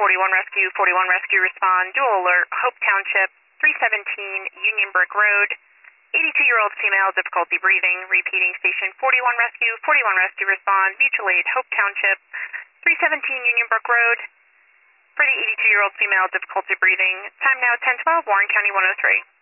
41 Rescue, 41 Rescue respond, dual alert, Hope Township, 317 Union Brick Road, 82-year-old female, difficulty breathing, repeating station 41 Rescue, 41 Rescue respond, mutual aid, Hope Township, 317 Union Brook Road, for the 82-year-old female, difficulty breathing. Time now 10:12, Warren County 103.